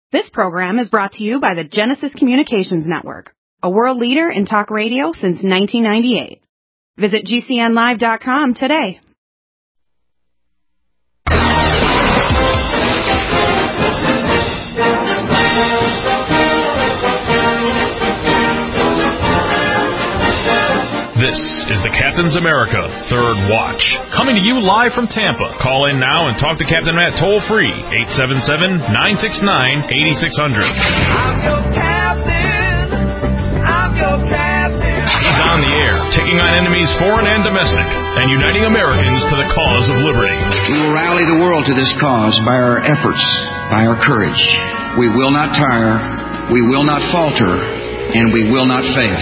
This program is brought to you by the Genesis Communications Network, a world leader in talk radio since 1998. Visit GCNlive.com today. This is the Captain's America Third Watch, coming to you live from Tampa. Call in now and talk to Captain Matt toll-free, 877-969-8600. I'm your captain. I'm your captain. He's on the air, taking on enemies foreign and domestic, and uniting Americans to the cause of liberty. We will rally the world to this cause by our efforts, by our courage. We will not tire, we will not falter, and we will not fail.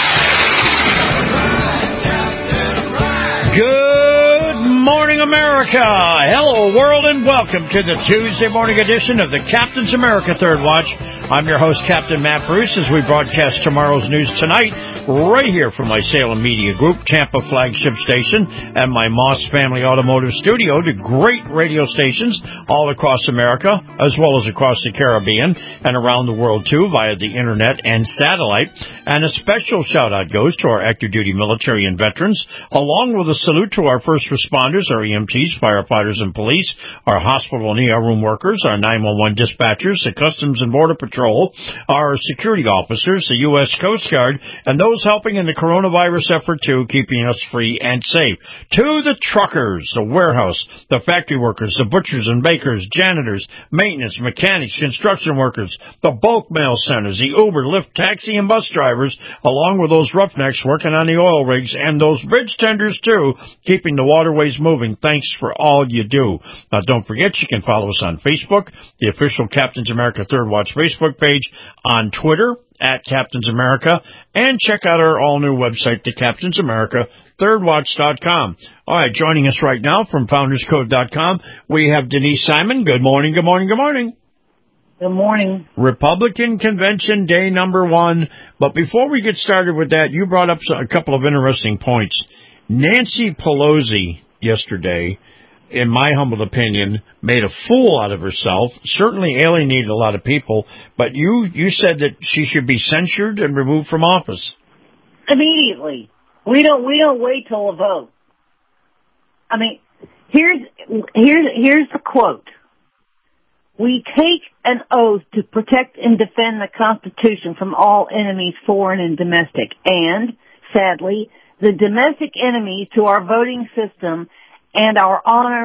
Good morning, America. Hello, world, and welcome to the Tuesday morning edition of the Captain's America Third Watch. I'm your host, Captain Matt Bruce, as we broadcast tomorrow's news tonight right here from my Salem Media Group, Tampa flagship station, and my Moss Family Automotive Studio to great radio stations all across America, as well as across the Caribbean and around the world, too, via the Internet and satellite. And a special shout-out goes to our active-duty military and veterans, along with a salute to our first responders, our EMTs, firefighters, and police, our hospital and ER room workers, our 911 dispatchers, the Customs and Border Patrol, our security officers, the U.S. Coast Guard, and those helping in the coronavirus effort, too, keeping us free and safe. To the truckers, the warehouse, the factory workers, the butchers and bakers, janitors, maintenance, mechanics, construction workers, the bulk mail centers, the Uber, Lyft, taxi, and bus drivers, along with those roughnecks working on the oil rigs, and those bridge tenders, too, keeping the waterways moving. Thanks for all you do. Now, don't forget, you can follow us on Facebook, the official Captain's America Third Watch Facebook page, on Twitter, at Captain's America, and check out our all-new website, the Captain's America ThirdWatch.com. All right, joining us right now from FoundersCode.com, we have Denise Simon. Good morning, good morning, good morning. Good morning. Republican Convention Day number 1. But before we get started with that, you brought up a couple of interesting points. Nancy Pelosi yesterday, in my humble opinion, made a fool out of herself, certainly alienated a lot of people, but you said that she should be censured and removed from office. Immediately. We don't wait till a vote. I mean, here's the quote. We take an oath to protect and defend the Constitution from all enemies, foreign and domestic, and, sadly, the domestic enemies to our voting system and our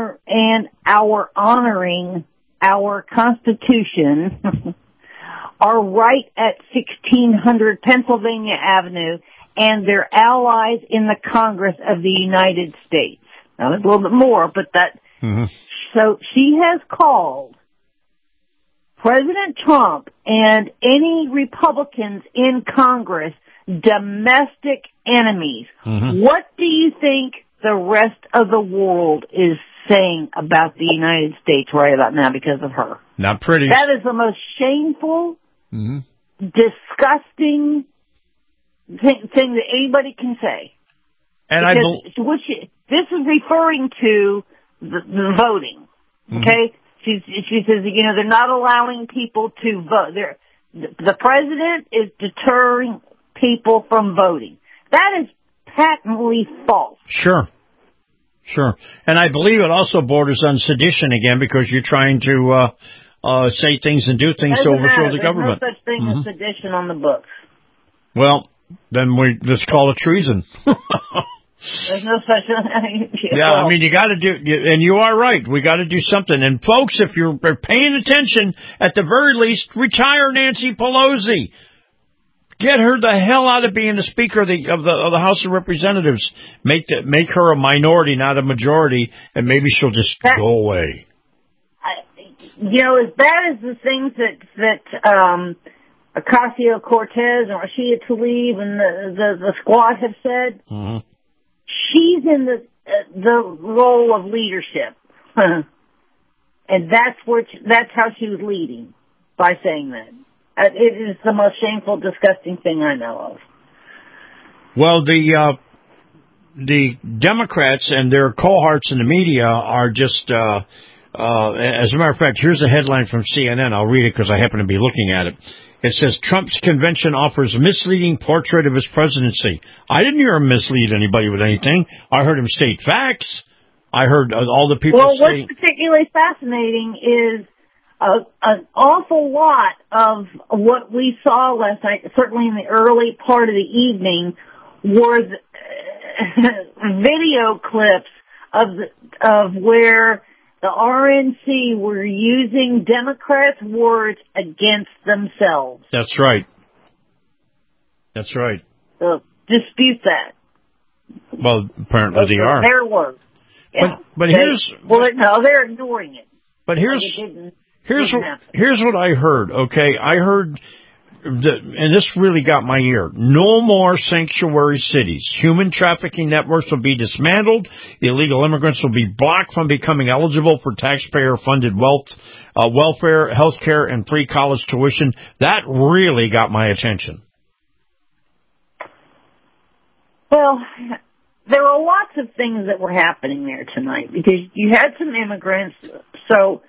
honoring our Constitution are right at 1600 Pennsylvania Avenue and their allies in the Congress of the United States. Now, there's a little bit more, but that, So she has called President Trump and any Republicans in Congress domestic enemies. What do you think the rest of the world is saying about the United States right about now because of her? Not pretty. That is the most shameful, disgusting thing that anybody can say. And this is referring to the voting. Okay, she says they're not allowing people to vote. The president is deterring people from voting. That is patently false. Sure. And I believe it also borders on sedition again because you're trying to say things and do things to overthrow the government. There's no such thing as sedition on the books. Well, then let's call it treason. There's no such thing. Yeah, I mean, you got to do, and you are right. We got to do something. And folks, if you're paying attention, at the very least, retire Nancy Pelosi. Get her the hell out of being the Speaker of the House of Representatives. Make her a minority, not a majority, and maybe she'll just go away. As bad as the things that Ocasio-Cortez and Rashida Tlaib and the squad have said, she's in the role of leadership, and that's how she was leading by saying that. It is the most shameful, disgusting thing I know of. Well, the Democrats and their cohorts in the media are just As a matter of fact, here's a headline from CNN. I'll read it because I happen to be looking at it. It says, Trump's convention offers misleading portrait of his presidency. I didn't hear him mislead anybody with anything. I heard him state facts. I heard all the people saying... What's particularly fascinating is an awful lot of what we saw last night, certainly in the early part of the evening, were video clips of where the RNC were using Democrats' words against themselves. That's right. That's right. So dispute that. Well, apparently they are. Their words. Yeah. But here's... no, they're ignoring it. But here's what I heard, okay? I heard... and this really got my ear. No more sanctuary cities. Human trafficking networks will be dismantled. Illegal immigrants will be blocked from becoming eligible for taxpayer-funded welfare, health care, and free college tuition. That really got my attention. Well, there were lots of things that were happening there tonight because you had some immigrants. So...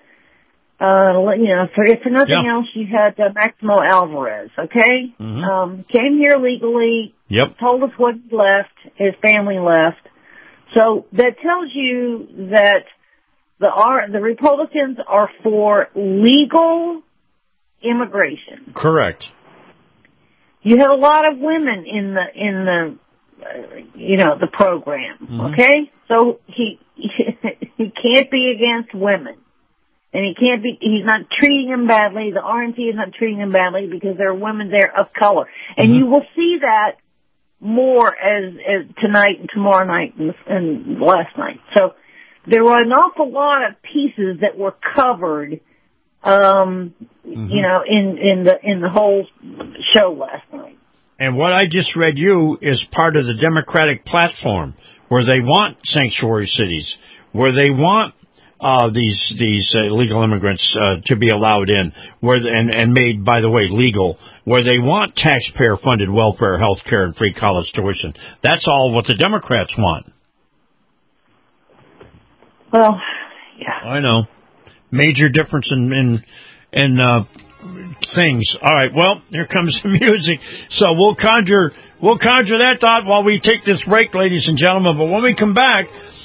for nothing else, you had Maximo Alvarez, okay? Mm-hmm. Came here legally, told us what he left, his family left. So that tells you that the Republicans are for legal immigration. Correct. You had a lot of women in the program, okay? So he can't be against women. And he's not treating them badly. The RNC is not treating them badly because there are women there of color. And you will see that more as tonight and tomorrow night and last night. So there were an awful lot of pieces that were covered, in the whole show last night. And what I just read you is part of the Democratic platform where they want sanctuary cities, where they want these illegal immigrants to be allowed in, and made, by the way, legal, where they want taxpayer-funded welfare, health care, and free college tuition. That's all what the Democrats want. Well, yeah. I know. Major difference in things. All right, well, here comes the music. So we'll conjure that thought while we take this break, ladies and gentlemen. But when we come back,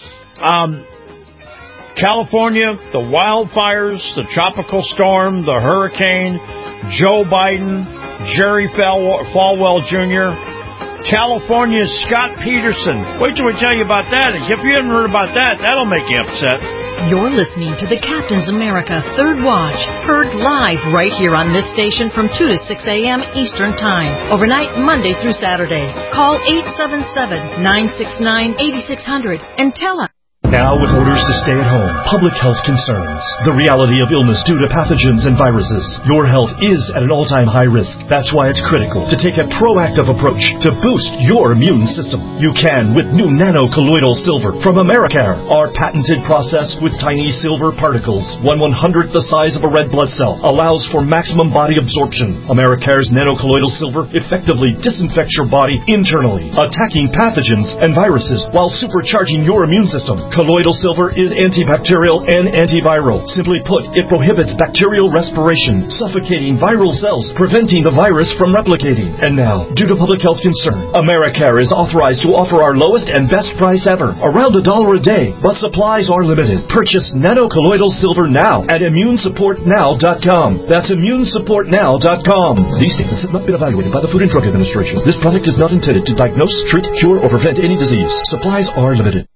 California, the wildfires, the tropical storm, the hurricane, Joe Biden, Jerry Falwell Jr., California's Scott Peterson. Wait till we tell you about that. If you haven't heard about that, that'll make you upset. You're listening to the Captain's America Third Watch, heard live right here on this station from 2 to 6 a.m. Eastern Time, overnight Monday through Saturday. Call 877-969-8600 and tell us. Now, with orders to stay at home, public health concerns, the reality of illness due to pathogens and viruses, your health is at an all-time high risk. That's why it's critical to take a proactive approach to boost your immune system. You can with new nano-colloidal silver from Americare. Our patented process with tiny silver particles, 1/100th the size of a red blood cell, allows for maximum body absorption. Americare's nano-colloidal silver effectively disinfects your body internally, attacking pathogens and viruses while supercharging your immune system. Colloidal silver is antibacterial and antiviral. Simply put, it prohibits bacterial respiration, suffocating viral cells, preventing the virus from replicating. And now, due to public health concern, Americare is authorized to offer our lowest and best price ever, around $1 a day, but supplies are limited. Purchase nano-colloidal silver now at ImmuneSupportNow.com. That's ImmuneSupportNow.com. These statements have not been evaluated by the Food and Drug Administration. This product is not intended to diagnose, treat, cure, or prevent any disease. Supplies are limited.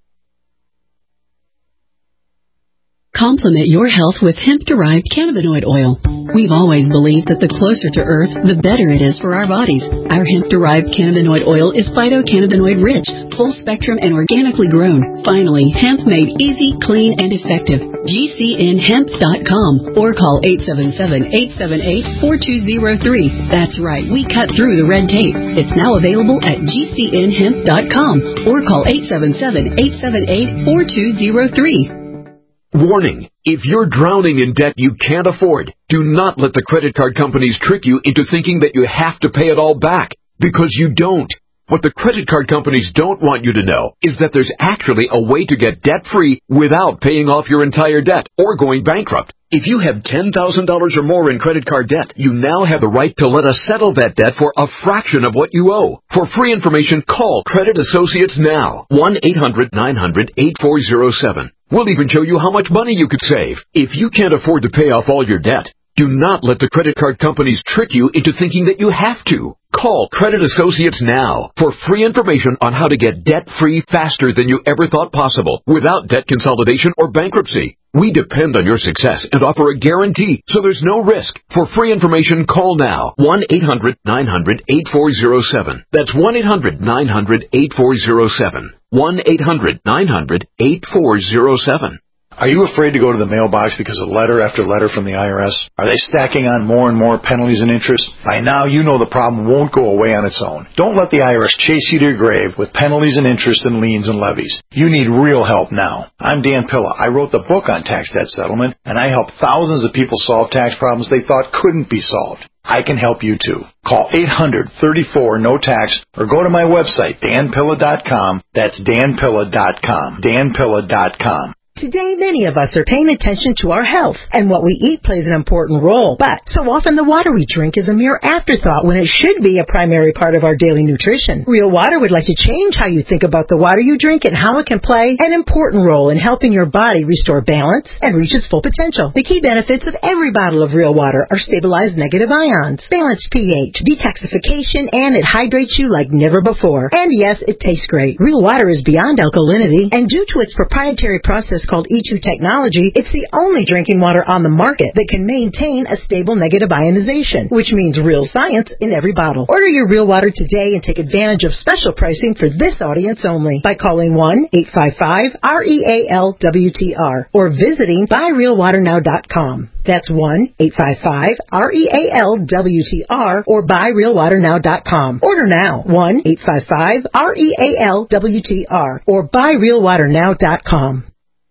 Complement your health with hemp-derived cannabinoid oil. We've always believed that the closer to Earth, the better it is for our bodies. Our hemp-derived cannabinoid oil is phytocannabinoid-rich, full-spectrum, and organically grown. Finally, hemp made easy, clean, and effective. GCNHemp.com or call 877-878-4203. That's right, we cut through the red tape. It's now available at GCNHemp.com or call 877-878-4203. Warning, if you're drowning in debt you can't afford, do not let the credit card companies trick you into thinking that you have to pay it all back, because you don't. What the credit card companies don't want you to know is that there's actually a way to get debt-free without paying off your entire debt or going bankrupt. If you have $10,000 or more in credit card debt, you now have the right to let us settle that debt for a fraction of what you owe. For free information, call Credit Associates now. 1-800-900-8407. We'll even show you how much money you could save. If you can't afford to pay off all your debt, do not let the credit card companies trick you into thinking that you have to. Call Credit Associates now for free information on how to get debt-free faster than you ever thought possible without debt consolidation or bankruptcy. We depend on your success and offer a guarantee, so there's no risk. For free information, call now. 1-800-900-8407. That's 1-800-900-8407. 1-800-900-8407. Are you afraid to go to the mailbox because of letter after letter from the IRS? Are they stacking on more and more penalties and interest? By now, you know the problem won't go away on its own. Don't let the IRS chase you to your grave with penalties and interest and liens and levies. You need real help now. I'm Dan Pilla. I wrote the book on tax debt settlement, and I help thousands of people solve tax problems they thought couldn't be solved. I can help you too. Call 800-34-NO-TAX or go to my website, danpilla.com. That's danpilla.com. danpilla.com. Today, many of us are paying attention to our health, and what we eat plays an important role. But so often the water we drink is a mere afterthought when it should be a primary part of our daily nutrition. Real Water would like to change how you think about the water you drink and how it can play an important role in helping your body restore balance and reach its full potential. The key benefits of every bottle of Real Water are stabilized negative ions, balanced pH, detoxification, and it hydrates you like never before. And yes, it tastes great. Real Water is beyond alkalinity, and due to its proprietary process called E2 technology, it's the only drinking water on the market that can maintain a stable negative ionization, which means real science in every bottle. Order your Real Water today and take advantage of special pricing for this audience only by calling 1-855-REALWTR or visiting buyrealwaternow.com. That's 1-855-REALWTR or buyrealwaternow.com. Order now. 1-855-REALWTR or buyrealwaternow.com.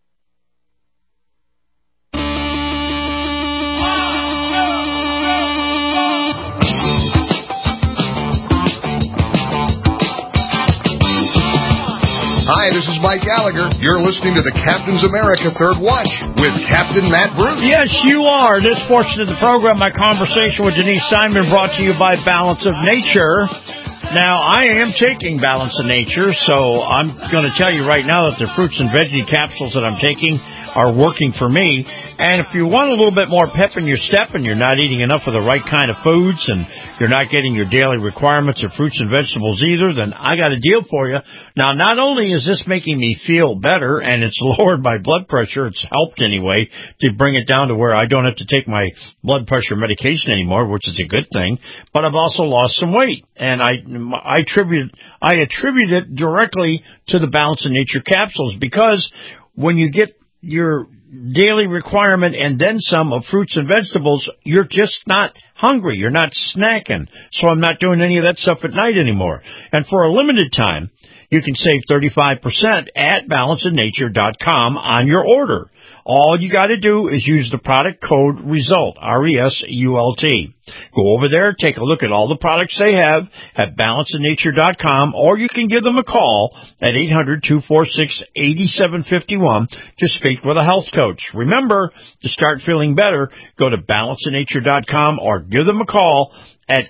Hi, this is Mike Gallagher. You're listening to the Captain's America Third Watch with Captain Matt Bruce. Yes, you are. This portion of the program, my conversation with Denise Simon, brought to you by Balance of Nature. Now, I am taking Balance of Nature, so I'm going to tell you right now that the fruits and veggie capsules that I'm taking are working for me. And if you want a little bit more pep in your step and you're not eating enough of the right kind of foods and you're not getting your daily requirements of fruits and vegetables either, then I got a deal for you. Now, not only is this making me feel better and it's lowered my blood pressure, it's helped anyway to bring it down to where I don't have to take my blood pressure medication anymore, which is a good thing, but I've also lost some weight. And I attribute it directly to the Balance of Nature capsules, because when you get your daily requirement and then some of fruits and vegetables, you're just not hungry. You're not snacking. So I'm not doing any of that stuff at night anymore. And for a limited time, you can save 35% at balanceofnature.com on your order. All you got to do is use the product code RESULT, R-E-S-U-L-T. Go over there, take a look at all the products they have at balanceofnature.com, or you can give them a call at 800-246-8751 to speak with a health coach. Remember, to start feeling better, go to balanceofnature.com or give them a call at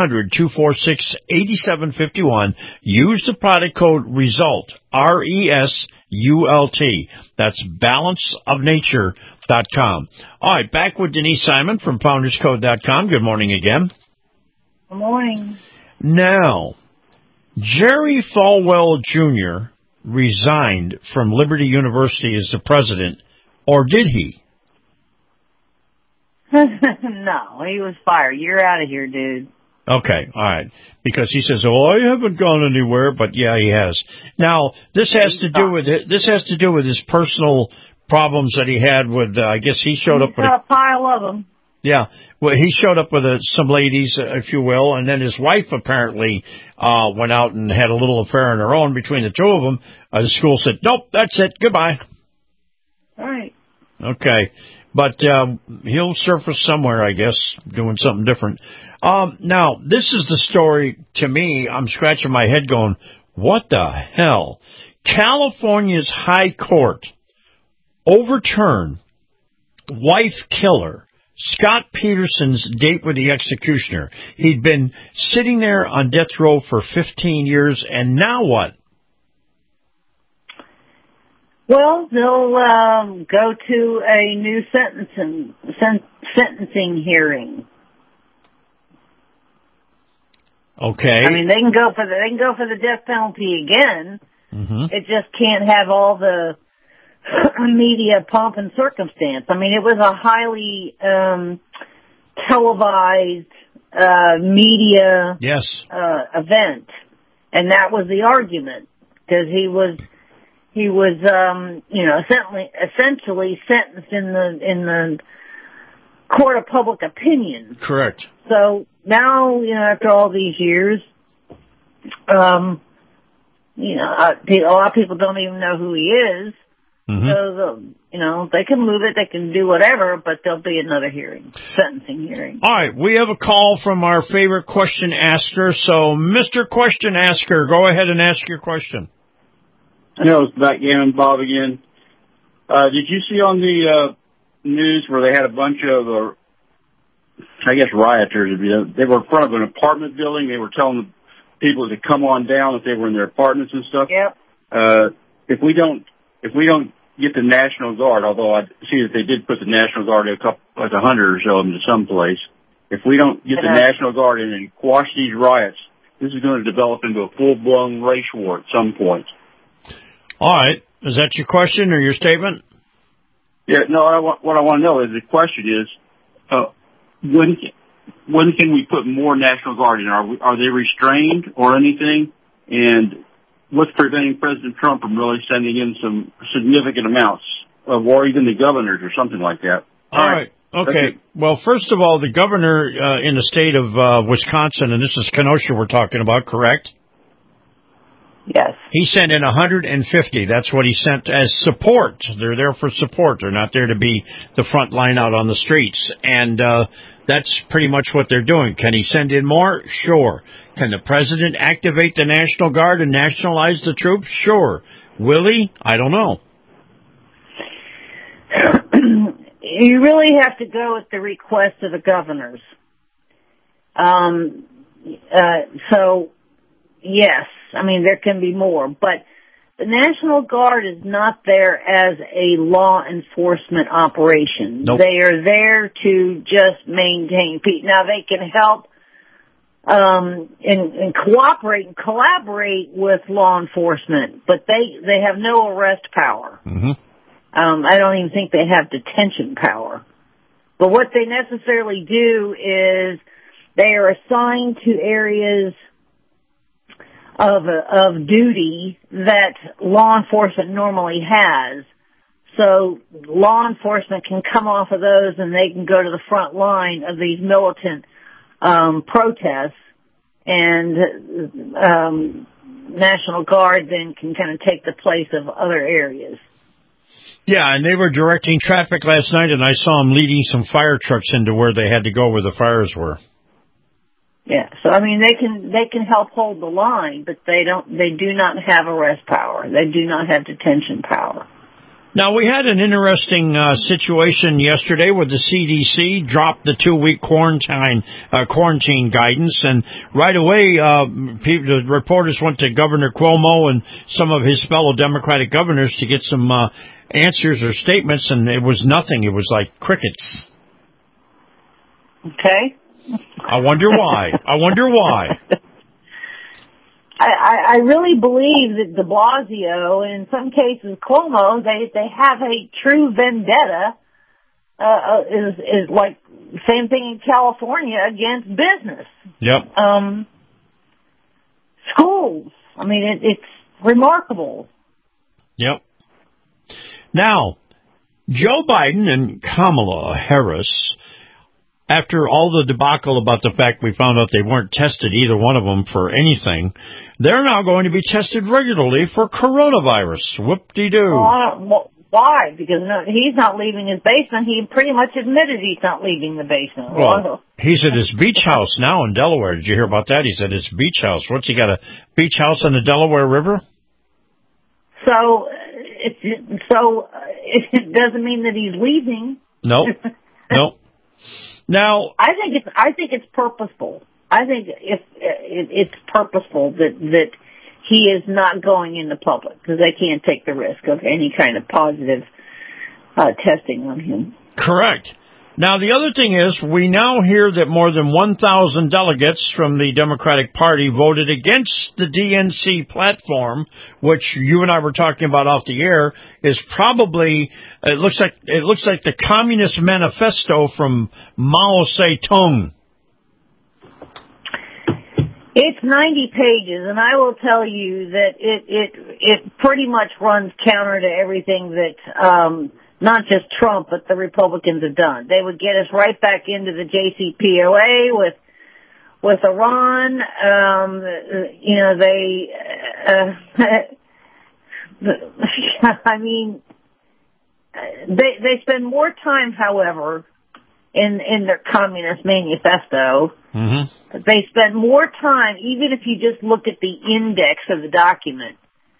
800-246-8751. Use the product code RESULT, R-E-S-U-L-T. That's balanceofnature.com. All right, back with Denise Simon from founderscode.com. Good morning again. Good morning. Now, Jerry Falwell Jr. resigned from Liberty University as the president, or did he? No, he was fired. You're out of here, dude. Okay, all right. Because he says, "Oh, I haven't gone anywhere," but yeah, he has. Now, this has to do with it. This has to do with his personal problems that he had with. I guess he showed up with a pile of them. Yeah, well, he showed up with some ladies, if you will, and then his wife apparently went out and had a little affair on her own between the two of them. The school said, "Nope, that's it. Goodbye." All right. Okay. But he'll surface somewhere, I guess, doing something different. Now, this is the story, to me, I'm scratching my head going, what the hell? California's High Court overturned wife killer Scott Peterson's date with the executioner. He'd been sitting there on death row for 15 years, and now what? Well, they'll go to a new sentencing hearing. Okay. I mean, they can go for the death penalty again. Mm-hmm. It just can't have all the media pomp and circumstance. I mean, it was a highly televised media event, and that was the argument, because he was essentially sentenced in the court of public opinion. Correct. So now, after all these years, a lot of people don't even know who he is. Mm-hmm. So, they can move it, they can do whatever, but there'll be another hearing, sentencing hearing. All right, we have a call from our favorite question asker. So, Mr. Question Asker, go ahead and ask your question. It's backgammon Bob again. Did you see on the news where they had a bunch of, rioters? They were in front of an apartment building. They were telling the people to come on down if they were in their apartments and stuff. Yep. If we don't get the National Guard, although I see that they did put the National Guard a 100 or so of them to some place. If we don't get the National Guard in and quash these riots, this is going to develop into a full-blown race war at some point. All right. Is that your question or your statement? Yeah, no, what I want to know is, the question is, when can we put more National Guard in? Are they restrained or anything? And what's preventing President Trump from really sending in some significant amounts, or even the governors or something like that? All right. Okay. Well, first of all, the governor in the state of Wisconsin, and this is Kenosha we're talking about, correct? Yes. He sent in 150. That's what he sent as support. They're there for support. They're not there to be the front line out on the streets. And that's pretty much what they're doing. Can he send in more? Sure. Can the president activate the National Guard and nationalize the troops? Sure. Will he? I don't know. You really have to go at the request of the governors. So, yes. I mean, there can be more, but the National Guard is not there as a law enforcement operation. Nope. They are there to just maintain peace. Now, they can help and cooperate and collaborate with law enforcement, but they have no arrest power. Mm-hmm. I don't even think they have detention power. But what they necessarily do is they are assigned to areas of duty that law enforcement normally has. So law enforcement can come off of those and they can go to the front line of these militant protests, and National Guard then can kind of take the place of other areas. Yeah, and they were directing traffic last night, and I saw them leading some fire trucks into where they had to go where the fires were. Yeah, so I mean they can help hold the line, but they do not have arrest power. They do not have detention power. Now, we had an interesting situation yesterday where the CDC dropped the 2-week quarantine guidance, and right away the reporters went to Governor Cuomo and some of his fellow Democratic governors to get some answers or statements, and it was nothing. It was like crickets. Okay. I wonder why. I really believe that de Blasio, and in some cases Cuomo, they have a true vendetta, is like same thing in California against business. Yep. Schools. I mean, it's remarkable. Yep. Now, Joe Biden and Kamala Harris, after all the debacle about the fact we found out they weren't tested, either one of them, for anything, they're now going to be tested regularly for coronavirus. Whoop-de-doo. Why? Because he's not leaving his basement. He pretty much admitted he's not leaving the basement. Well, he's at his beach house now in Delaware. Did you hear about that? He's at his beach house. What's he got, a beach house on the Delaware River? So it doesn't mean that he's leaving. No. Now, I think it's purposeful. I think it's purposeful that he is not going into public because they can't take the risk of any kind of positive testing on him. Correct. Now, the other thing is, we now hear that more than 1,000 delegates from the Democratic Party voted against the DNC platform, which you and I were talking about off the air, is probably, it looks like the Communist Manifesto from Mao Zedong. It's 90 pages, and I will tell you that it pretty much runs counter to everything that not just Trump, but the Republicans have done. They would get us right back into the JCPOA with Iran. I mean, they spend more time, however, in their Communist Manifesto. Mm-hmm. They spend more time, even if you just look at the index of the document.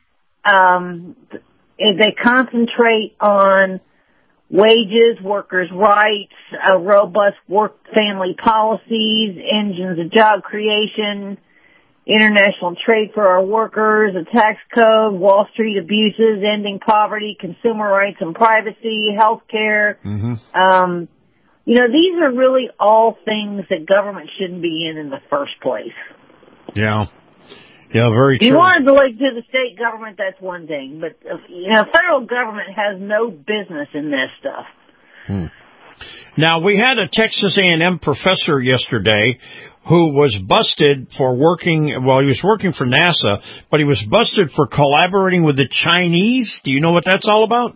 They concentrate on wages, workers' rights, robust work-family policies, engines of job creation, international trade for our workers, a tax code, Wall Street abuses, ending poverty, consumer rights and privacy, health care. Mm-hmm. These are really all things that government shouldn't be in the first place. Yeah. Yeah, very true. You wanted to look to the state government, that's one thing. But, federal government has no business in this stuff. Now, we had a Texas A&M professor yesterday who was busted for he was working for NASA, but he was busted for collaborating with the Chinese. Do you know what that's all about?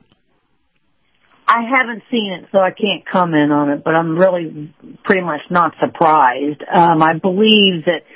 I haven't seen it, so I can't comment on it, but I'm really pretty much not surprised. I believe that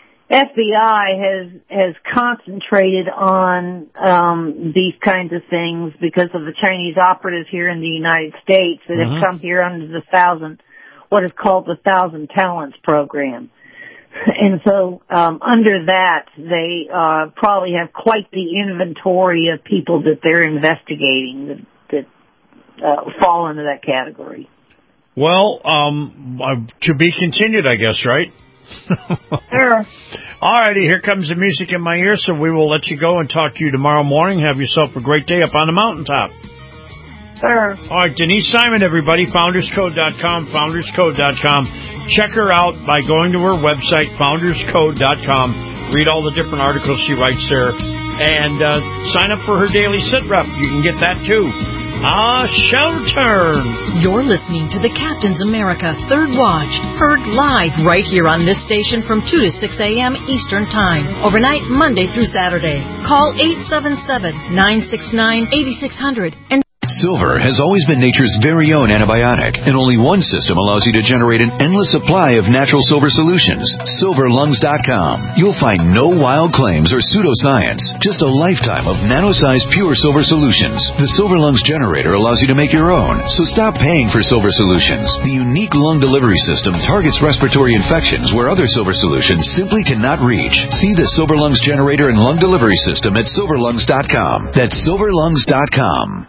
FBI has concentrated on these kinds of things because of the Chinese operatives here in the United States that have come here under what is called the 1,000 Talents program. And so under that, they probably have quite the inventory of people that they're investigating that fall into that category. Well, to be continued, I guess, right? Sure. All righty, here comes the music in my ear, so we will let you go and talk to you tomorrow morning. Have yourself a great day up on the mountaintop. Sure. All right, Denise Simon, everybody, founderscode.com, founderscode.com. Check her out by going to her website, founderscode.com. Read all the different articles she writes there. And sign up for her daily sit rep. You can get that, too. Shall turn. You're listening to the Captain's America Third Watch, heard live right here on this station from 2 to 6 a.m. Eastern Time, overnight Monday through Saturday. Call 877-969-8600 and Silver has always been nature's very own antibiotic, and only one system allows you to generate an endless supply of natural silver solutions. SilverLungs.com. You'll find no wild claims or pseudoscience, just a lifetime of nano-sized pure silver solutions. The Silver Lungs generator allows you to make your own, so stop paying for silver solutions. The unique lung delivery system targets respiratory infections where other silver solutions simply cannot reach. See the Silver Lungs generator and lung delivery system at SilverLungs.com. That's SilverLungs.com.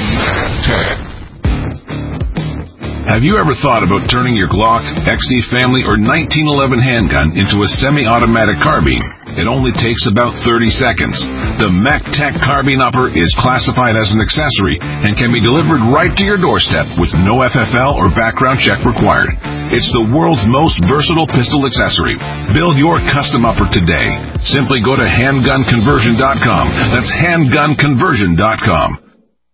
Have you ever thought about turning your Glock, XD Family, or 1911 handgun into a semi-automatic carbine? It only takes about 30 seconds. The MacTech Carbine Upper is classified as an accessory and can be delivered right to your doorstep with no FFL or background check required. It's the world's most versatile pistol accessory. Build your custom upper today. Simply go to handgunconversion.com. That's handgunconversion.com.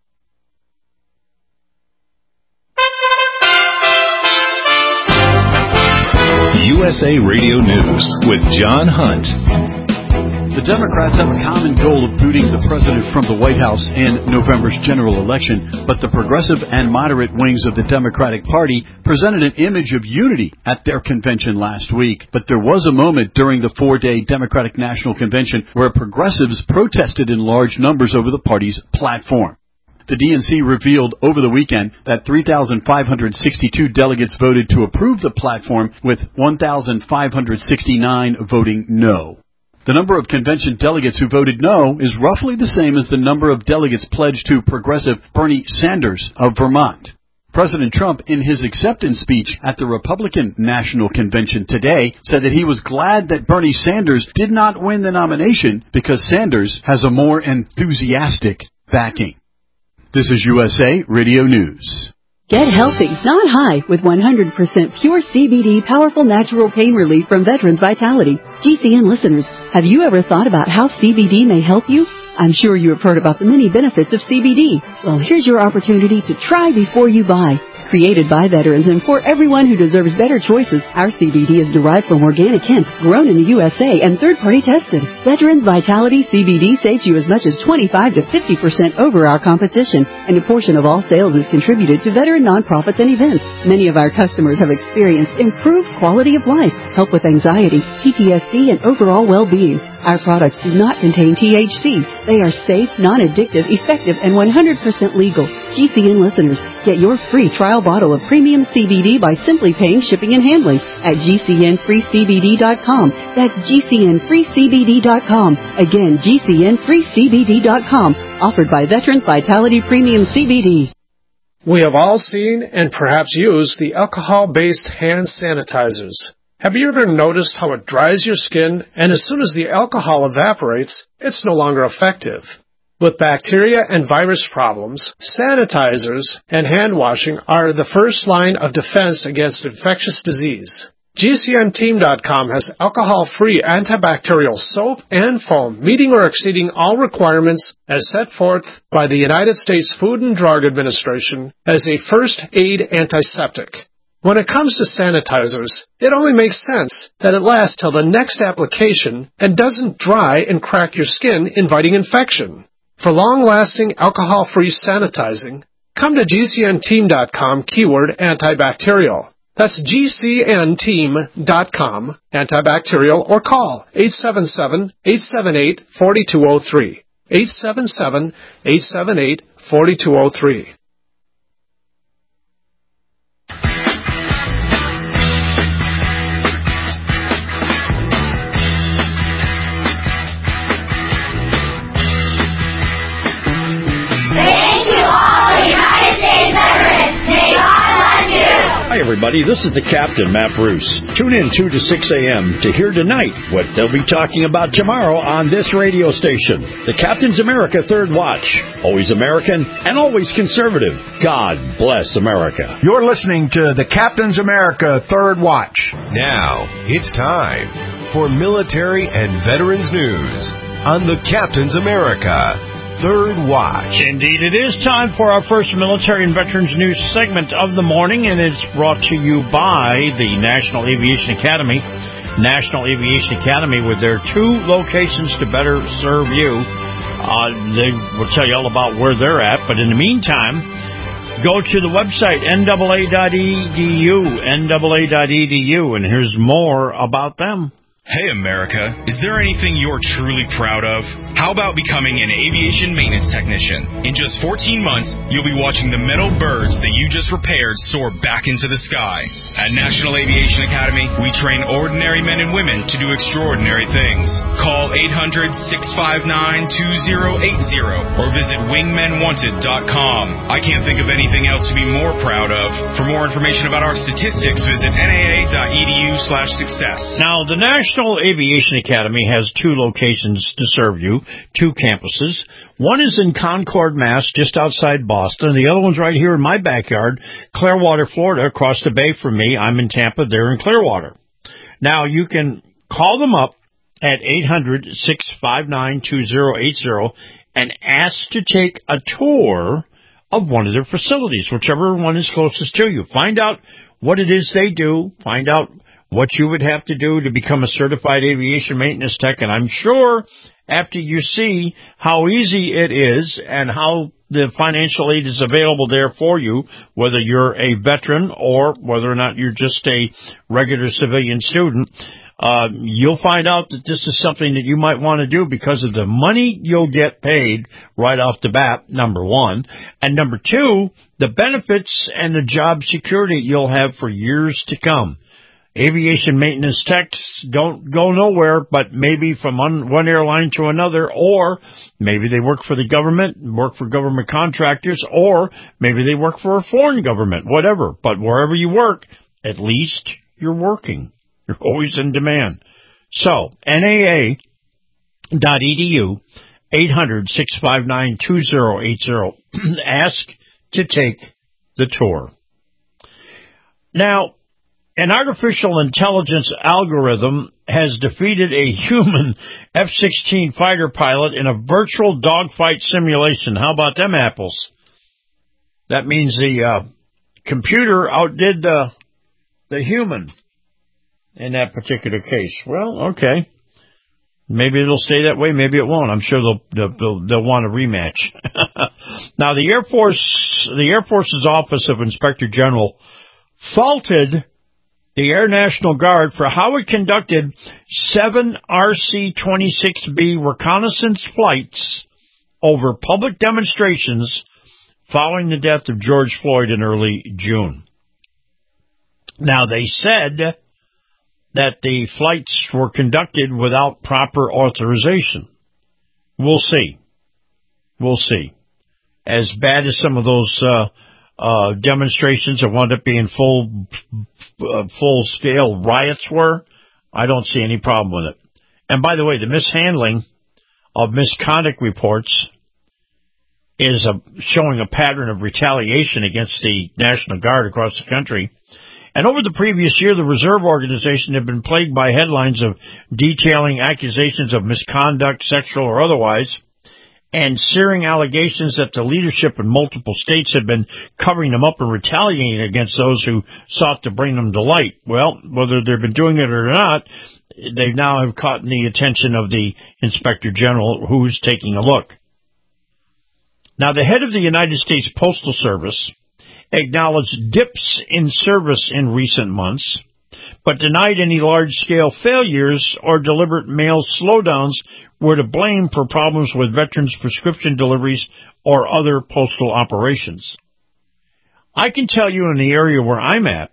USA Radio News with John Hunt. The Democrats have a common goal of booting the president from the White House in November's general election, but the progressive and moderate wings of the Democratic Party presented an image of unity at their convention last week. But there was a moment during the 4-day Democratic National Convention where progressives protested in large numbers over the party's platform. The DNC revealed over the weekend that 3,562 delegates voted to approve the platform, with 1,569 voting no. The number of convention delegates who voted no is roughly the same as the number of delegates pledged to progressive Bernie Sanders of Vermont. President Trump, in his acceptance speech at the Republican National Convention today, said that he was glad that Bernie Sanders did not win the nomination because Sanders has a more enthusiastic backing. This is USA Radio News. Get healthy, not high, with 100% pure CBD powerful natural pain relief from Veterans Vitality. GCN listeners, have you ever thought about how CBD may help you? I'm sure you have heard about the many benefits of CBD. Well, here's your opportunity to try before you buy. Created by veterans and for everyone who deserves better choices, our CBD is derived from organic hemp, grown in the USA, and third-party tested. Veterans Vitality CBD saves you as much as 25 to 50% over our competition, and a portion of all sales is contributed to veteran nonprofits and events. Many of our customers have experienced improved quality of life, help with anxiety, PTSD, and overall well-being. Our products do not contain THC. They are safe, non-addictive, effective, and 100% legal. GCN listeners, get your free trial bottle of premium CBD by simply paying shipping and handling at GCNFreeCBD.com. That's GCNFreeCBD.com. Again, GCNFreeCBD.com. Offered by Veterans Vitality Premium CBD. We have all seen and perhaps used the alcohol-based hand sanitizers. Have you ever noticed how it dries your skin, and as soon as the alcohol evaporates, it's no longer effective? With bacteria and virus problems, sanitizers and hand washing are the first line of defense against infectious disease. GCNteam.com has alcohol-free antibacterial soap and foam, meeting or exceeding all requirements as set forth by the United States Food and Drug Administration as a first aid antiseptic. When it comes to sanitizers, it only makes sense that it lasts till the next application and doesn't dry and crack your skin, inviting infection. For long-lasting alcohol-free sanitizing, come to GCNteam.com keyword antibacterial. That's GCNteam.com antibacterial, or call 877-878-4203. 877-878-4203. Hi, everybody. This is the Captain, Matt Bruce. Tune in 2 to 6 a.m. to hear tonight what they'll be talking about tomorrow on this radio station. The Captain's America Third Watch. Always American and always conservative. God bless America. You're listening to the Captain's America Third Watch. Now, it's time for military and veterans news on the Captain's America Third Watch. Indeed, it is time for our first military and veterans news segment of the morning, and it's brought to you by the National Aviation Academy. National Aviation Academy, with their 2 locations to better serve you. They will tell you all about where they're at, but in the meantime, go to the website, NAA.edu, and here's more about them. Hey, America, is there anything you're truly proud of? How about becoming an aviation maintenance technician? In just 14 months, you'll be watching the metal birds that you just repaired soar back into the sky. At National Aviation Academy, we train ordinary men and women to do extraordinary things. Call 800-659-2080 or visit wingmenwanted.com. I can't think of anything else to be more proud of. For more information about our statistics, visit naa.edu/success. Now, the National Aviation Academy has 2 locations to serve you, 2 campuses. One is in Concord, Mass., just outside Boston. The other one's right here in my backyard, Clearwater, Florida, across the bay from me. I'm in Tampa. They're in Clearwater. Now, you can call them up at 800-659-2080 and ask to take a tour of one of their facilities, whichever one is closest to you. Find out what it is they do. Find out what you would have to do to become a certified aviation maintenance tech. And I'm sure after you see how easy it is and how the financial aid is available there for you, whether you're a veteran or whether or not you're just a regular civilian student. You'll find out that this is something that you might want to do because of the money you'll get paid right off the bat, number one. And number two, the benefits and the job security you'll have for years to come. Aviation maintenance techs don't go nowhere, but maybe from one airline to another, or maybe they work for the government, work for government contractors, or maybe they work for a foreign government, whatever. But wherever you work, at least you're working. You're always in demand. So, NAA.edu, 800-659-2080. Ask to take the tour. Now, an artificial intelligence algorithm has defeated a human F-16 fighter pilot in a virtual dogfight simulation. How about them apples? That means the computer outdid the human in that particular case. Well, okay. Maybe it'll stay that way. Maybe it won't. I'm sure they'll want a rematch. Now, the Air Force's Office of Inspector General faulted the Air National Guard for how it conducted 7 RC-26B reconnaissance flights over public demonstrations following the death of George Floyd in early June. Now, they said that the flights were conducted without proper authorization. We'll see. We'll see. As bad as some of those demonstrations that wound up being full-scale riots were, I don't see any problem with it. And by the way, the mishandling of misconduct reports is showing a pattern of retaliation against the National Guard across the country. And over the previous year, the Reserve Organization had been plagued by headlines of detailing accusations of misconduct, sexual or otherwise, and searing allegations that the leadership in multiple states had been covering them up and retaliating against those who sought to bring them to light. Well, whether they've been doing it or not, they now have caught the attention of the Inspector General, who's taking a look. Now, the head of the United States Postal Service acknowledged dips in service in recent months, but denied any large-scale failures or deliberate mail slowdowns were to blame for problems with veterans' prescription deliveries or other postal operations. I can tell you in the area where I'm at,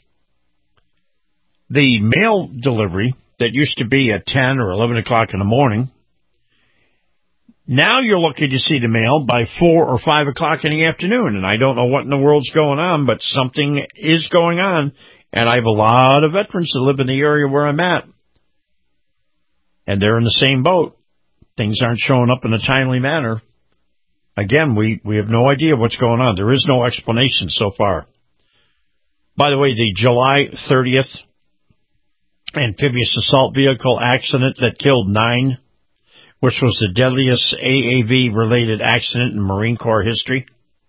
the mail delivery that used to be at 10 or 11 o'clock in the morning, now you're lucky to see the mail by 4 or 5 o'clock in the afternoon, and I don't know what in the world's going on, but something is going on, and I have a lot of veterans that live in the area where I'm at, and they're in the same boat. Things aren't showing up in a timely manner. Again, we have no idea what's going on. There is no explanation so far. By the way, the July 30th amphibious assault vehicle accident that killed 9, which was the deadliest AAV-related accident in Marine Corps history.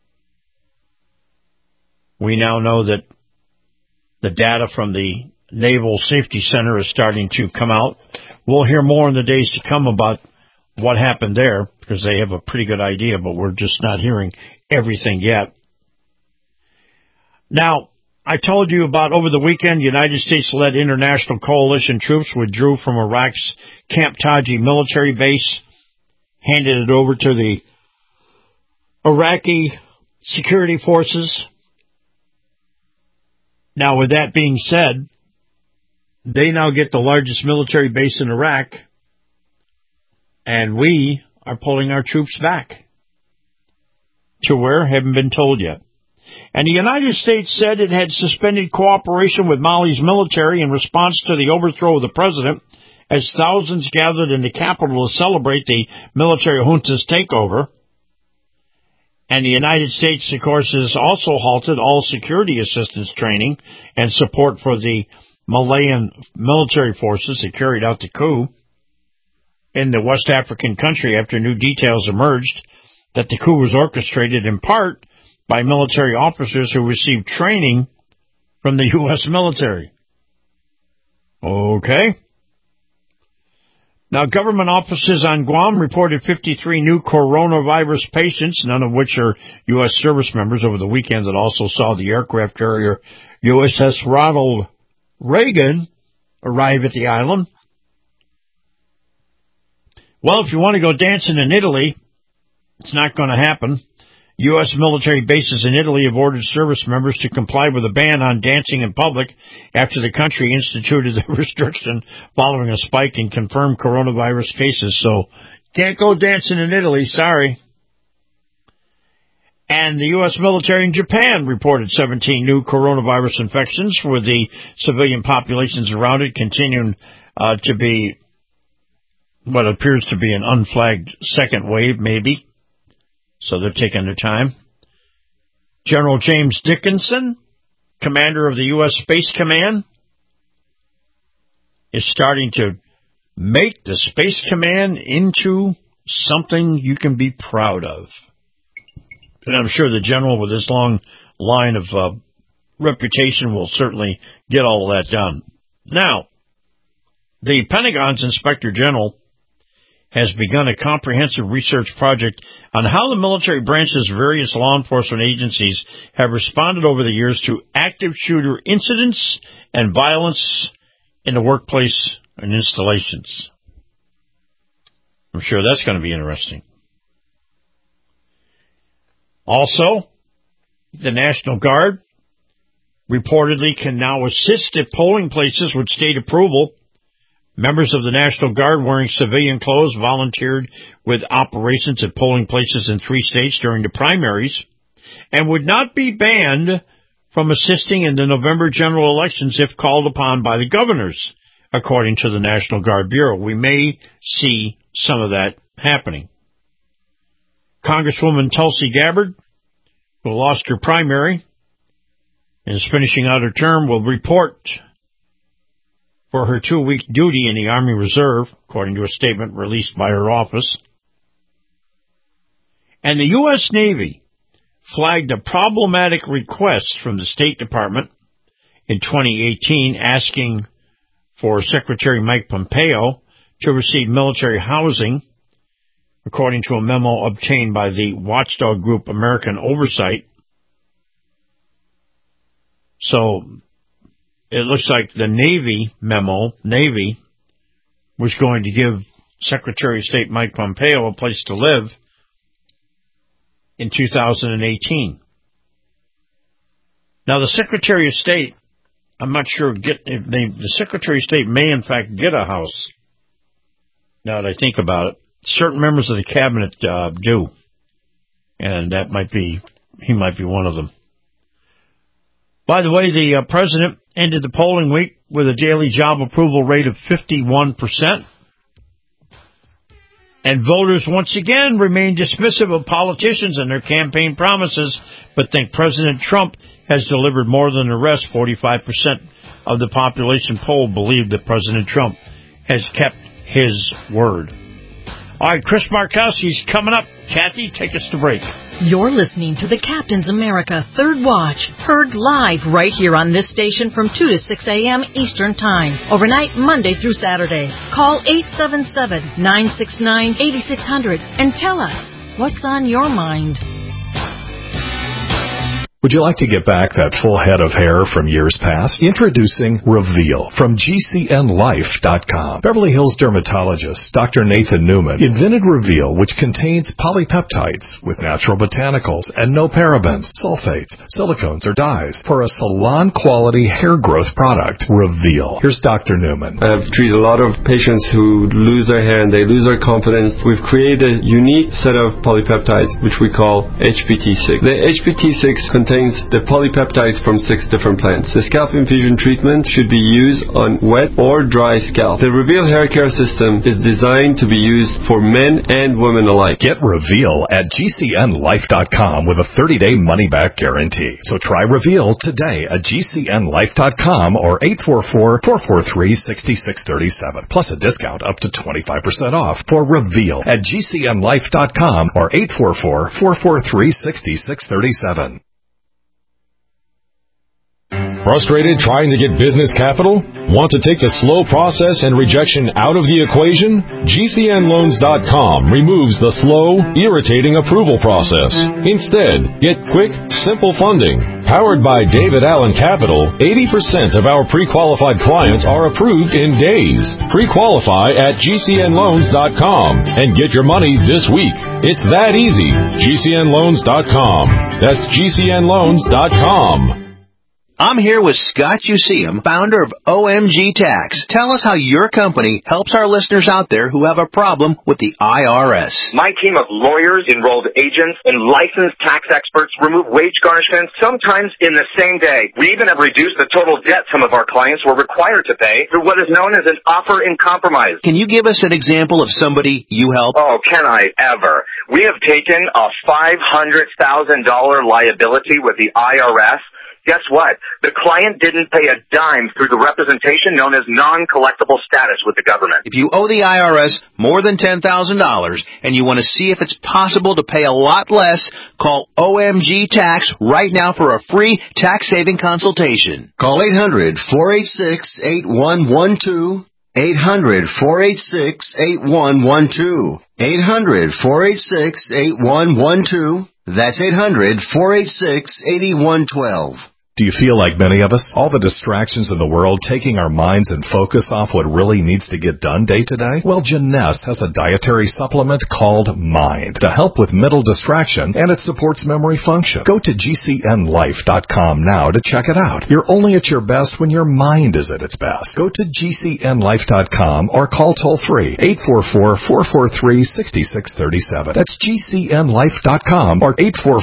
We now know that the data from the Naval Safety Center is starting to come out. We'll hear more in the days to come about what happened there, because they have a pretty good idea, but we're just not hearing everything yet. Now, I told you about over the weekend, United States-led international coalition troops withdrew from Iraq's Camp Taji military base, handed it over to the Iraqi security forces. Now, with that being said, they now get the largest military base in Iraq, and we are pulling our troops back. To where? Haven't been told yet. And the United States said it had suspended cooperation with Mali's military in response to the overthrow of the president, as thousands gathered in the capital to celebrate the military junta's takeover. And the United States, of course, has also halted all security assistance training and support for the Malian military forces that carried out the coup in the West African country after new details emerged that the coup was orchestrated in part by military officers who received training from the U.S. military. Okay. Now, government offices on Guam reported 53 new coronavirus patients, none of which are U.S. service members, over the weekend that also saw the aircraft carrier USS Ronald Reagan arrive at the island. Well, if you want to go dancing in Italy, it's not going to happen. U.S. military bases in Italy have ordered service members to comply with a ban on dancing in public after the country instituted the restriction following a spike in confirmed coronavirus cases. So, can't go dancing in Italy, sorry. And the U.S. military in Japan reported 17 new coronavirus infections, with the civilian populations around it continuing to be what appears to be an unflagged second wave, maybe. So they're taking their time. General James Dickinson, commander of the U.S. Space Command, is starting to make the Space Command into something you can be proud of. And I'm sure the general with this long line of reputation will certainly get all of that done. Now, the Pentagon's Inspector General has begun a comprehensive research project on how the military branch's various law enforcement agencies have responded over the years to active shooter incidents and violence in the workplace and installations. I'm sure that's going to be interesting. Also, the National Guard reportedly can now assist at polling places with state approval. Members of the National Guard wearing civilian clothes volunteered with operations at polling places in 3 states during the primaries and would not be banned from assisting in the November general elections if called upon by the governors, according to the National Guard Bureau. We may see some of that happening. Congresswoman Tulsi Gabbard, who lost her primary and is finishing out her term, will report for her 2-week duty in the Army Reserve, according to a statement released by her office. And the U.S. Navy flagged a problematic request from the State Department in 2018 asking for Secretary Mike Pompeo to receive military housing, according to a memo obtained by the watchdog group American Oversight. So it looks like the Navy was going to give Secretary of State Mike Pompeo a place to live in 2018. Now, the Secretary of State, I'm not sure, the Secretary of State may in fact get a house, now that I think about it. Certain members of the cabinet do, and he might be one of them. By the way, the president ended the polling week with a daily job approval rate of 51%. And voters once again remain dismissive of politicians and their campaign promises, but think President Trump has delivered more than the rest. 45% of the population polled believe that President Trump has kept his word. All right, Chris Markowski's coming up. Kathy, take us to break. You're listening to the Captain's America Third Watch, heard live right here on this station from 2 to 6 a.m. Eastern Time, overnight Monday through Saturday. Call 877-969-8600 and tell us what's on your mind. Would you like to get back that full head of hair from years past? Introducing Reveal from GCNLife.com. Beverly Hills dermatologist Dr. Nathan Newman invented Reveal, which contains polypeptides with natural botanicals and no parabens, sulfates, silicones, or dyes for a salon-quality hair growth product. Reveal. Here's Dr. Newman. I've treated a lot of patients who lose their hair and they lose their confidence. We've created a unique set of polypeptides, which we call HPT6. The HPT6 contains the polypeptides from 6 different plants. The scalp infusion treatment should be used on wet or dry scalp. The Reveal hair care system is designed to be used for men and women alike. Get Reveal at GCNLife.com with a 30-day money-back guarantee. So try Reveal today at GCNLife.com or 844-443-6637. Plus a discount up to 25% off for Reveal at GCNLife.com or 844-443-6637. Frustrated trying to get business capital? Want to take the slow process and rejection out of the equation? GCNLoans.com removes the slow, irritating approval process. Instead, get quick, simple funding. Powered by David Allen Capital, 80% of our pre-qualified clients are approved in days. Pre-qualify at GCNLoans.com and get your money this week. It's that easy. GCNLoans.com. That's GCNLoans.com. I'm here with Scott Useum, founder of OMG Tax. Tell us how your company helps our listeners out there who have a problem with the IRS. My team of lawyers, enrolled agents, and licensed tax experts remove wage garnishments sometimes in the same day. We even have reduced the total debt some of our clients were required to pay through what is known as an offer in compromise. Can you give us an example of somebody you help? Oh, can I ever? We have taken a $500,000 liability with the IRS. Guess what? The client didn't pay a dime through the representation known as non-collectible status with the government. If you owe the IRS more than $10,000 and you want to see if it's possible to pay a lot less, call OMG Tax right now for a free tax-saving consultation. Call 800-486-8112. 800-486-8112. 800-486-8112. That's 800-486-8112. Do you feel like many of us? All the distractions in the world taking our minds and focus off what really needs to get done day to day? Well, Janess has a dietary supplement called Mind to help with mental distraction, and it supports memory function. Go to GCNLife.com now to check it out. You're only at your best when your mind is at its best. Go to GCNLife.com or call toll-free 844-443-6637. That's GCNLife.com or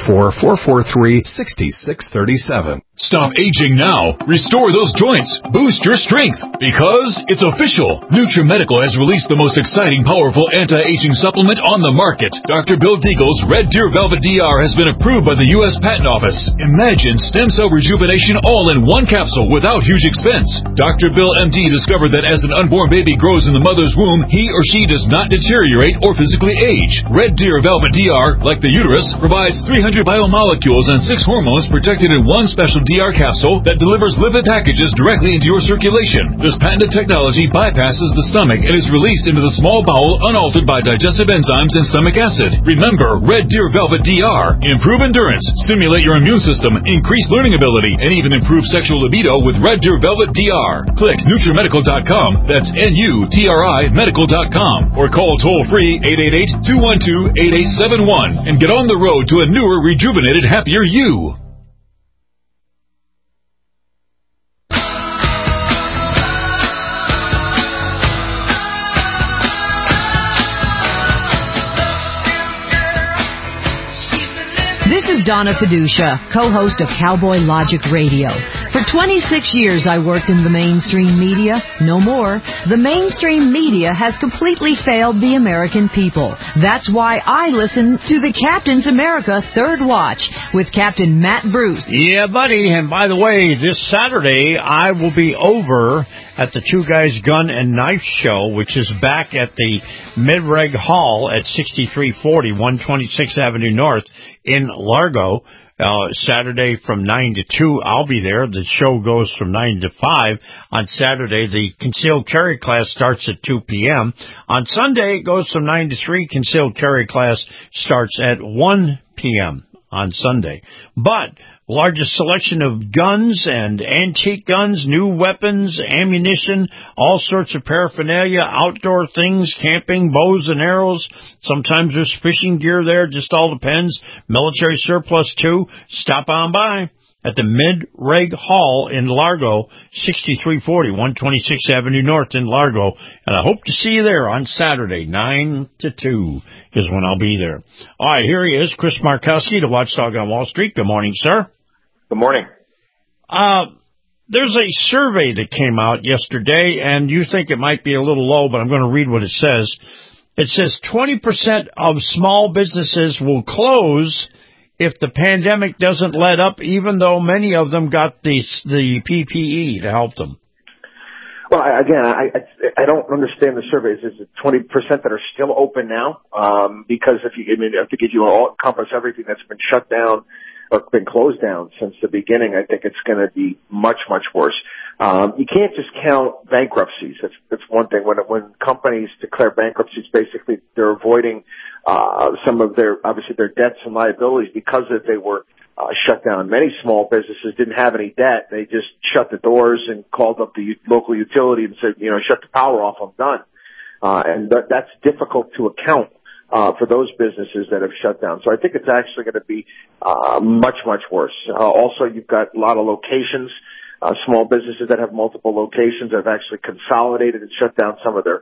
844-443-6637. Stop aging now. Restore those joints. Boost your strength. Because it's official. NutriMedical has released the most exciting, powerful anti-aging supplement on the market. Dr. Bill Deagle's Red Deer Velvet DR has been approved by the U.S. Patent Office. Imagine stem cell rejuvenation all in one capsule without huge expense. Dr. Bill MD discovered that as an unborn baby grows in the mother's womb, he or she does not deteriorate or physically age. Red Deer Velvet DR, like the uterus, provides 300 biomolecules and 6 hormones protected in one special DR capsule that delivers lipid packages directly into your circulation. This patented technology bypasses the stomach and is released into the small bowel unaltered by digestive enzymes and stomach acid. Remember, Red Deer Velvet DR. Improve endurance, stimulate your immune system, increase learning ability, and even improve sexual libido with Red Deer Velvet DR. Click NutriMedical.com, that's NUTRI Medical.com, or call toll-free 888-212-8871 and get on the road to a newer, rejuvenated, happier you. This is Donna Fiducia, co-host of Cowboy Logic Radio. For 26 years I worked in the mainstream media. No more. The mainstream media has completely failed the American people. That's why I listen to the Captain's America Third Watch with Captain Matt Bruce. Yeah, buddy. And by the way, this Saturday I will be over at the Two Guys Gun and Knife Show, which is back at the Midreg Hall at 6340 126th Avenue North in Largo. Saturday from 9 to 2, I'll be there. The show goes from 9 to 5. On Saturday, the concealed carry class starts at 2 p.m. On Sunday, it goes from 9 to 3. Concealed carry class starts at 1 p.m. on Sunday. But largest selection of guns and antique guns, new weapons, ammunition, all sorts of paraphernalia, outdoor things, camping, bows and arrows. Sometimes there's fishing gear there, just all depends. Military surplus too. Stop on by at the Midreg Hall in Largo, 6340 126th Avenue North in Largo. And I hope to see you there on Saturday, 9 to 2 is when I'll be there. All right, here he is, Chris Markowski, the Watchdog on Wall Street. Good morning, sir. Good morning. There's a survey that came out yesterday, and you think it might be a little low, but I'm going to read what it says. It says 20% of small businesses will close if the pandemic doesn't let up, even though many of them got the PPE to help them. Well, again, I don't understand the surveys. Is it 20% that are still open now? Because I think if you all encompass everything that's been shut down been closed down since the beginning, I think it's going to be much, much worse. You can't just count bankruptcies. That's one thing. When companies declare bankruptcies, basically they're avoiding some of their debts and liabilities because they were shut down. Many small businesses didn't have any debt. They just shut the doors and called up the local utility and said, shut the power off. I'm done. And that's difficult to account for those businesses that have shut down. So I think it's actually going to be much, much worse. Also, you've got a lot of locations, small businesses that have multiple locations that have actually consolidated and shut down some of their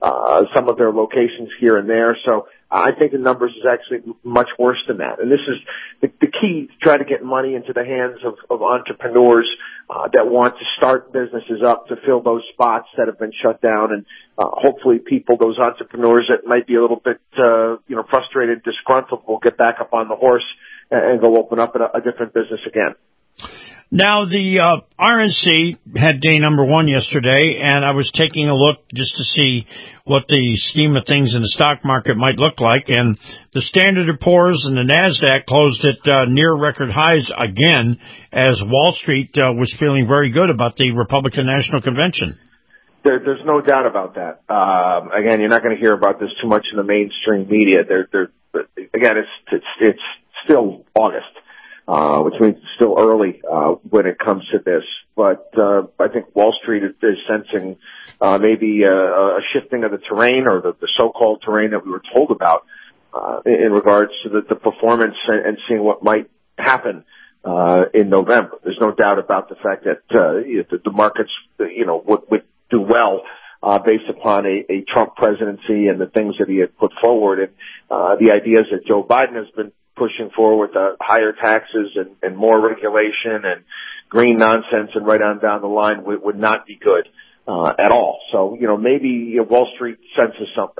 locations here and there. So I think the numbers is actually much worse than that. And this is the key, to try to get money into the hands of entrepreneurs that want to start businesses up to fill those spots that have been shut down. And hopefully those entrepreneurs that might be a little bit frustrated, disgruntled, will get back up on the horse and go open up a different business again. Now, the RNC had day number 1 yesterday, and I was taking a look just to see what the scheme of things in the stock market might look like, and the Standard & Poor's and the NASDAQ closed at near record highs again, as Wall Street was feeling very good about the Republican National Convention. There's no doubt about that. Again, you're not going to hear about this too much in the mainstream media. Again, it's still August. Which means it's still early when it comes to this. But I think Wall Street is sensing maybe a shifting of the terrain, or the so-called terrain that we were told about in regards to the performance and seeing what might happen in November. There's no doubt about the fact that the markets would do well based upon a Trump presidency and the things that he had put forward, and the ideas that Joe Biden has been pushing forward, higher taxes and more regulation and green nonsense and right on down the line would not be good at all. So, maybe Wall Street senses something.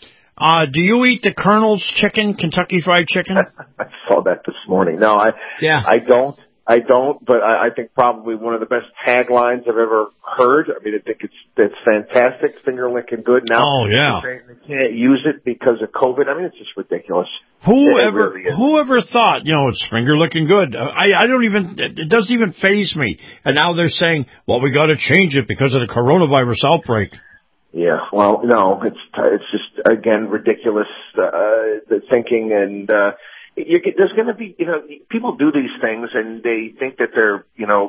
Do you eat the Colonel's chicken, Kentucky Fried Chicken? I saw that this morning. No, I don't, but I think probably one of the best taglines I've ever heard. I mean, I think it's fantastic. Finger licking good. Now, they can't use it because of COVID. I mean, it's just ridiculous. Whoever thought, it's finger licking good? It doesn't even faze me. And now they're saying, well, we got to change it because of the coronavirus outbreak. Yeah, well, no, it's just, again, ridiculous, the thinking, and, there's going to be, people do these things and they think that they're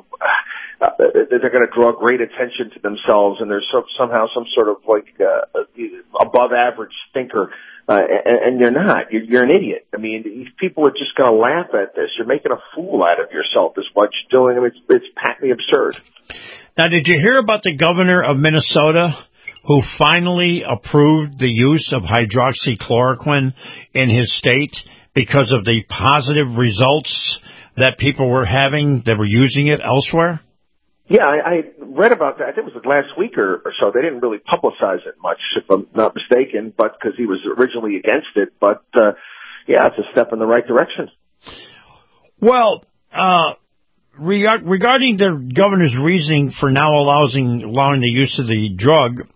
going to draw great attention to themselves, and there's somehow some sort of above average thinker, and you're not. You're an idiot. I mean, people are just going to laugh at this. You're making a fool out of yourself is what you're doing. I mean, it's patently absurd. Now, did you hear about the governor of Minnesota who finally approved the use of hydroxychloroquine in his state because of the positive results that people were having that were using it elsewhere? Yeah, I read about that. I think it was last week or so. They didn't really publicize it much, if I'm not mistaken, but because he was originally against it. But, it's a step in the right direction. Well, regarding the governor's reasoning for now allowing the use of the drug,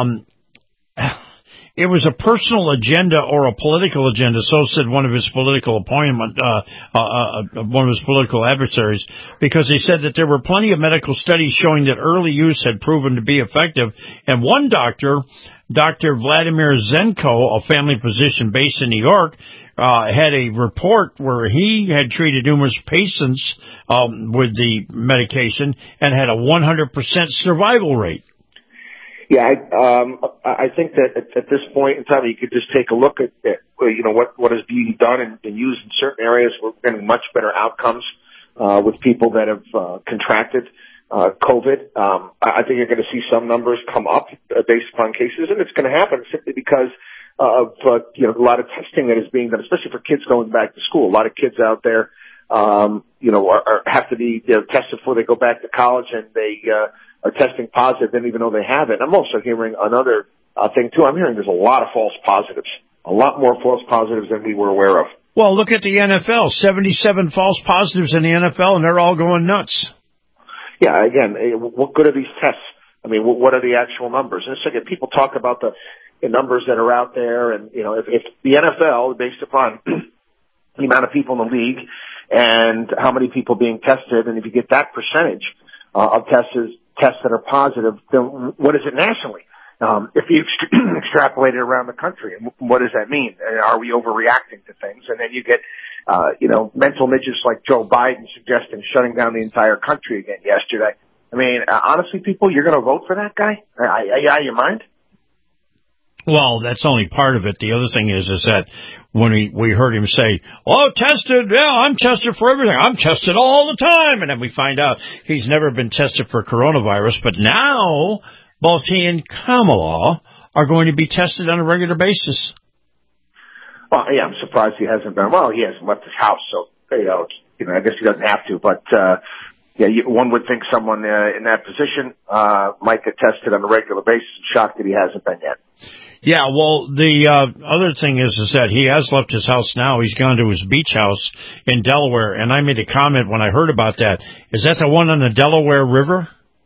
it was a personal agenda or a political agenda, so said one of his political one of his political adversaries, because he said that there were plenty of medical studies showing that early use had proven to be effective. And one doctor, Dr. Vladimir Zenko, a family physician based in New York, had a report where he had treated numerous patients with the medication and had a 100% survival rate. Yeah, I think that at this point in time, you could just take a look at what is being done and used in certain areas. We're getting much better outcomes with people that have contracted COVID. I think you're going to see some numbers come up based upon cases, and it's going to happen simply because of a lot of testing that is being done, especially for kids going back to school. A lot of kids out there, have to be tested before they go back to college, and they are testing positive, didn't even know they have it. I'm also hearing another thing, too. I'm hearing there's a lot of false positives, a lot more false positives than we were aware of. Well, look at the NFL, 77 false positives in the NFL, and they're all going nuts. Yeah, again, what good are these tests? I mean, what are the actual numbers? And second, people talk about the numbers that are out there, and, if the NFL, based upon the amount of people in the league and how many people being tested. And if you get that percentage of tests that are positive, then what is it nationally? If you extrapolate it around the country, and what does that mean? Are we overreacting to things? And then you get, mental midgets like Joe Biden suggesting shutting down the entire country again yesterday. I mean, honestly, people, you're going to vote for that guy? Are you out of your mind? Well, that's only part of it. The other thing is that when we heard him say, tested, I'm tested for everything. I'm tested all the time. And then we find out he's never been tested for coronavirus. But now both he and Kamala are going to be tested on a regular basis. Well, yeah, I'm surprised he hasn't been. Well, he hasn't left his house, so, I guess he doesn't have to. But, one would think someone in that position might get tested on a regular basis. I'm shocked that he hasn't been yet. Yeah, well, the other thing is that he has left his house now. He's gone to his beach house in Delaware, and I made a comment when I heard about that. Is that the one on the Delaware River?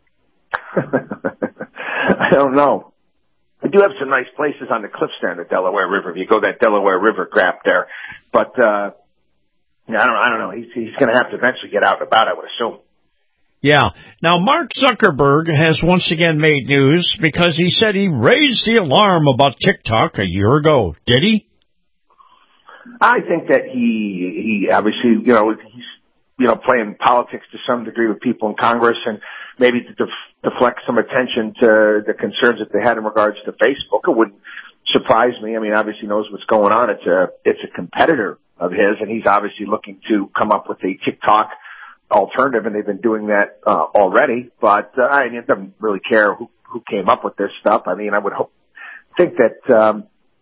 I don't know. We do have some nice places on the cliffs there in the Delaware River. If you go that Delaware River crap there. But, I don't know. He's going to have to eventually get out and about, I would assume. Yeah. Now, Mark Zuckerberg has once again made news because he said he raised the alarm about TikTok a year ago. Did he? I think that he obviously, he's, playing politics to some degree with people in Congress and maybe to deflect some attention to the concerns that they had in regards to Facebook. It wouldn't surprise me. I mean, obviously he knows what's going on. It's a competitor of his, and he's obviously looking to come up with a TikTok alternative, and they've been doing that already. But it doesn't really care who came up with this stuff. I mean, I would think that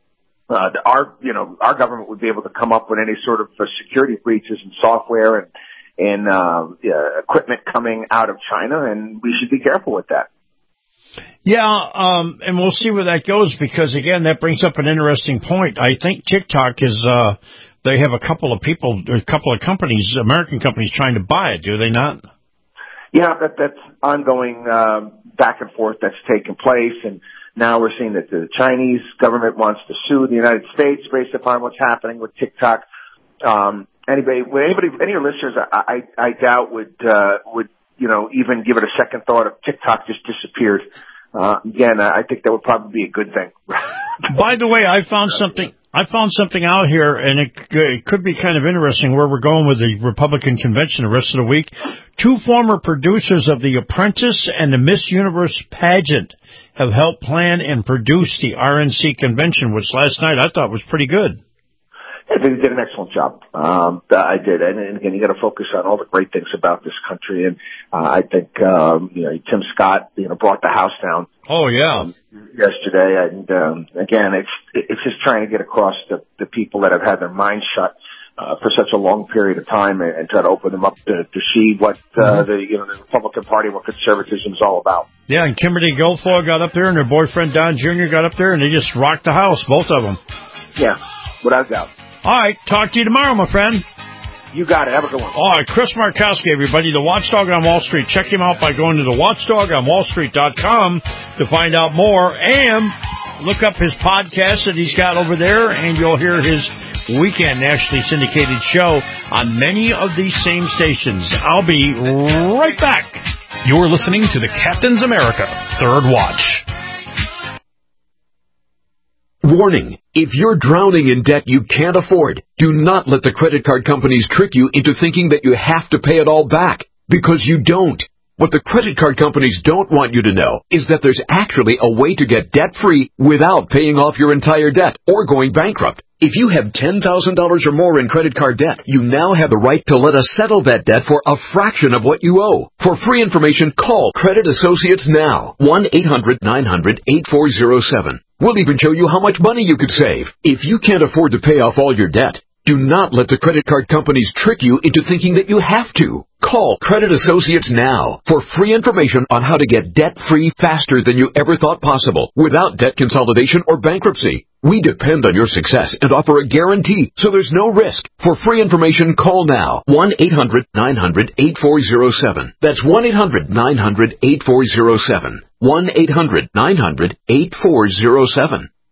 our government would be able to come up with any sort of security breaches in software and equipment coming out of China, and we should be careful with that. Yeah, and we'll see where that goes because, again, that brings up an interesting point. I think TikTok is they have a couple of companies, American companies, trying to buy it, do they not? Yeah, that's ongoing back and forth that's taken place, and now we're seeing that the Chinese government wants to sue the United States based upon what's happening with TikTok. Any of your listeners, I doubt would even give it a second thought if TikTok just disappeared. Again, I think that would probably be a good thing. By the way, I found something out here, and it could be kind of interesting where we're going with the Republican convention the rest of the week. 2 former producers of The Apprentice and the Miss Universe pageant have helped plan and produce the RNC convention, which last night I thought was pretty good. I think they did an excellent job. I did. And again, you got to focus on all the great things about this country. And I think, Tim Scott, brought the house down. Oh, yeah. Yesterday. And, again, it's just trying to get across the people that have had their minds shut, for such a long period of time and try to open them up to see what, the Republican Party, what conservatism is all about. Yeah. And Kimberly Guilfoyle got up there and her boyfriend Don Jr. got up there and they just rocked the house, both of them. Yeah. Without a doubt. All right, talk to you tomorrow, my friend. You got it. Have a good one. All right, Chris Markowski, everybody, the Watchdog on Wall Street. Check him out by going to thewatchdogonwallstreet.com to find out more and look up his podcast that he's got over there, and you'll hear his weekend nationally syndicated show on many of these same stations. I'll be right back. You're listening to the Captain's America Third Watch. Warning, if you're drowning in debt you can't afford, do not let the credit card companies trick you into thinking that you have to pay it all back, because you don't. What the credit card companies don't want you to know is that there's actually a way to get debt-free without paying off your entire debt or going bankrupt. If you have $10,000 or more in credit card debt, you now have the right to let us settle that debt for a fraction of what you owe. For free information, call Credit Associates now, 1-800-900-8407. We'll even show you how much money you could save. If you can't afford to pay off all your debt, do not let the credit card companies trick you into thinking that you have to. Call Credit Associates now for free information on how to get debt-free faster than you ever thought possible without debt consolidation or bankruptcy. We depend on your success and offer a guarantee, so there's no risk. For free information, call now, 1-800-900-8407. That's 1-800-900-8407. 1-800-900-8407.